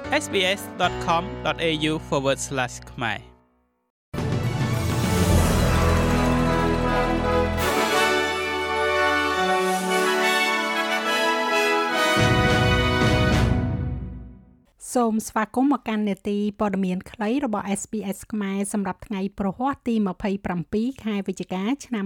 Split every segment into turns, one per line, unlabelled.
sbs.com.au/khmer
សូមស្វាគមន៍មកកាន់នេតិព័ត៌មានខ្លីរបស់ SBS ខ្មែរសម្រាប់ថ្ងៃព្រហស្បតិទី27ខែវិច្ឆិកាឆ្នាំ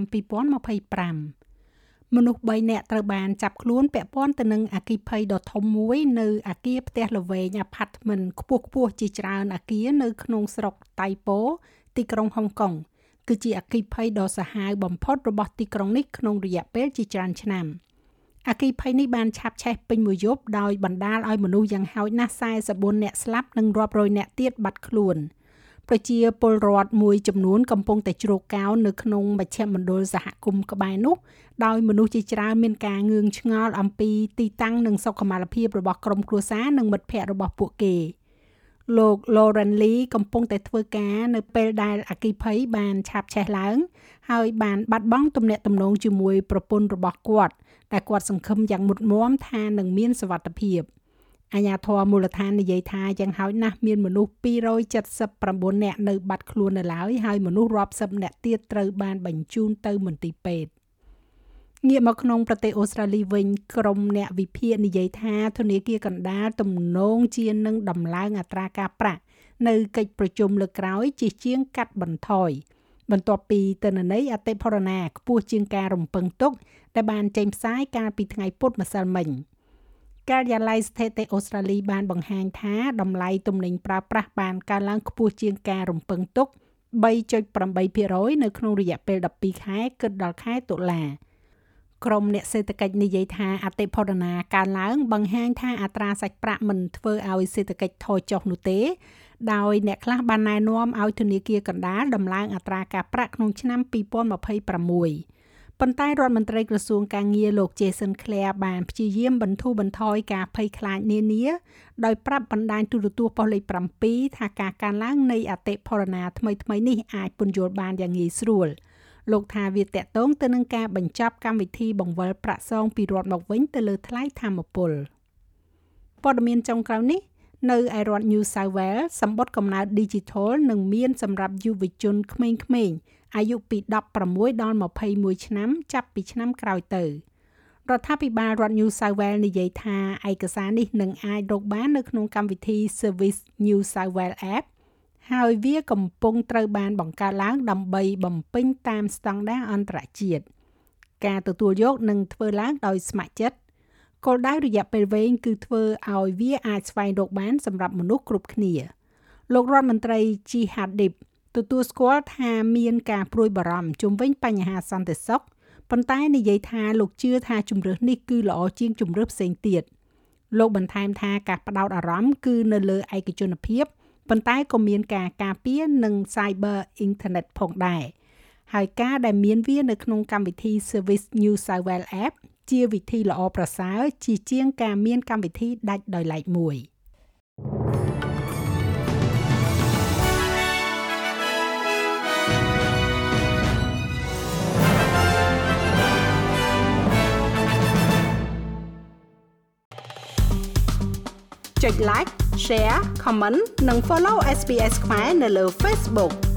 2025មនុស្ស3នាក់ត្រូវបានចាប់ខ្លួនពាក់ព័ន្ធទៅនឹងអគ្គិភ័យដ៏ធំមួយនៅអគារផ្ទះល្វែង Apartment ខ្ពស់ៗជាច្រើនអគារនៅក្នុងស្រុកតៃប៉ូទីក្រុងហុងកុងគឺជាអគ្គិភ័យដ៏សាហាវបំផុតរបស់ទីក្រុងនេះក្នុងរយៈពេលជាច្រើនឆ្នាំអគ្គិភ័យនេះបានឆាបឆេះពេញមួយយប់ដោយបណ្ដាលឲ្យមនុស្សយ៉ាងហោចណាស់44នាក់ស្លាប់និងរាប់រយនាក់ទៀតបាត់ខ្លួនប្រជាពលរដ្ឋមួយចំនួនកំពុងតែជ្រកកោននៅក្នុងមជ្ឈមណ្ឌលសហគមន៍ក្បែរនោះដោយមនុស្សជាច្រើនមានការងឿងឆ្ងល់អំពីទីតាំងនិងសុខុមាលភាពរបស់ក្រុមគ្រួសារនិងមិត្តភ័ក្តិរបស់ពួកគេលោក Lauren Lee កំពុងតែធ្វើការនៅពេលដែលអគ្គិភ័យបានឆាបឆេះឡើងហើយបានបាត់បង់ទំនាក់ទំនងជាមួយប្រពន្ធរបស់គាត់តែគាត់សង្ឃឹមយ៉ាងមុតមាំថានឹងមានសុវត្ថិភាពអាជ្ញាធរមូលដ្ឋាននិយាយថាយ៉ាងហោចណាស់មានមនុស្ស279នាក់នៅបាត់ខ្លួននៅឡើយហើយមនុស្សរាប់សិបនាក់ទៀតត្រូវបានបញ្ជូនទៅមន្ទីរពេទ្យងាកមកក្នុងប្រទេសអូស្ត្រាលីវិញក្រុមអ្នកវិភាគនិយាយថាធនាគារកណ្ដាលទំនងជានឹងដំឡើងអត្រាការប្រាក់នៅកិច្ចប្រជុំលើកក្រោយជាជាងកាត់បន្ថយបន្ទាប់ពីទិន្នន័យអតិផរណាខ្ពស់ជាងការរំពឹងទុកដែលបានចេញផ្សាយកាលពីថ្ងៃពុធម្សិលមិញការិយាល័យស្ថិតិអូស្ត្រាលីបានបង្ហាញថាតម្លៃទំនិញប្រើប្រាស់បានកើនឡើងខ្ពស់ជាងការរំពឹងទុក 3.8% នៅក្នុងរយៈពេល12ខែគិតដល់ខែតុលាក្រុមអ្នកសេដ្ឋកិច្ចនិយាយថាអតិផរណាកើនឡើងបង្ហាញថាអត្រាសាច់ប្រាក់មិនធ្វើឲ្យសេដ្ឋកិច្ចថយចុះនោះទេដោយអ្នកខ្លះបានណែនាំឲ្យធនាគារកណ្ដាលដំឡើងអត្រាការប្រាក់ក្នុងឆ្នាំ2026ប៉ុន្តែរដ្ឋមន្ត្រីក្រសួងការងារលោក Jason Clare បានព្យាយាមបន្ធូរបន្ថយការភ័យខ្លាចនានាដោយប្រាប់បណ្ដាញទូរទស្សន៍ប៉ុស្តិ៍លេខ7ថាការកើនឡើងនៃអតិផរណាថ្មីៗនេះអាចពន្យល់បានយ៉ាងងាយស្រួលលោកថាវាតាក់ទងទៅនឹងការបញ្ចប់កម្មវិធីបង្វិលប្រាក់សងពីរដ្ឋមកវិញទៅលើថ្លៃថាមពលព័ត៌មានចុងក្រោយនេះនៅឯរដ្ឋ New South Wales សម្បត្តិកំណើត Digital នឹងមានសម្រាប់យុវជនក្មេងៗអាយុពី16ដល់21ឆ្នាំចាប់ពីឆ្នាំក្រោយទៅរដ្ឋាភិបាលរដ្ឋ New South Wales និយាយថាឯកសារនេះនឹងអាចរកបាននៅក្នុងកម្មវិធី Service New South Wales App ហើយវាកំពុងត្រូវបានបង្កើតឡើងដើម្បីបំពេញតាមស្តង់ដារអន្តរជាតិការទទួលយកនឹងធ្វើឡើងដោយស្ម័គ្រចិត្តគោលដៅរយៈពេលវែងគឺធ្វើឲ្យវាអាចស្វែងរកបានសម្រាប់មនុស្សគ្រប់គ្នាលោករដ្ឋមន្ត្រី Jihadip ទទួលស្គាល់ថាមានការព្រួយបារម្ភជុំវិញបញ្ហាសន្តិសុខប៉ុន្តែនិយាយថាលោកជឿថាជំរើសនេះគឺល្អជាងជំរើសផ្សេងទៀតលោកបន្ថែមថាការផ្ដោតអារម្មណ៍គឺនៅលើឯកជនភាពប៉ុន្តែក៏មានការការពារនិង Cyber Internet ផងដែរហើយការដែលមានវានៅក្នុងកម្មវិធី Service New South Wales App ជាវិធីល្អប្រសើរជាងការមានកម្មវិធីដាច់ដោយឡែកមួយចុច Like Share Comment និង Follow SBS ខ្មែរនៅលើ Facebook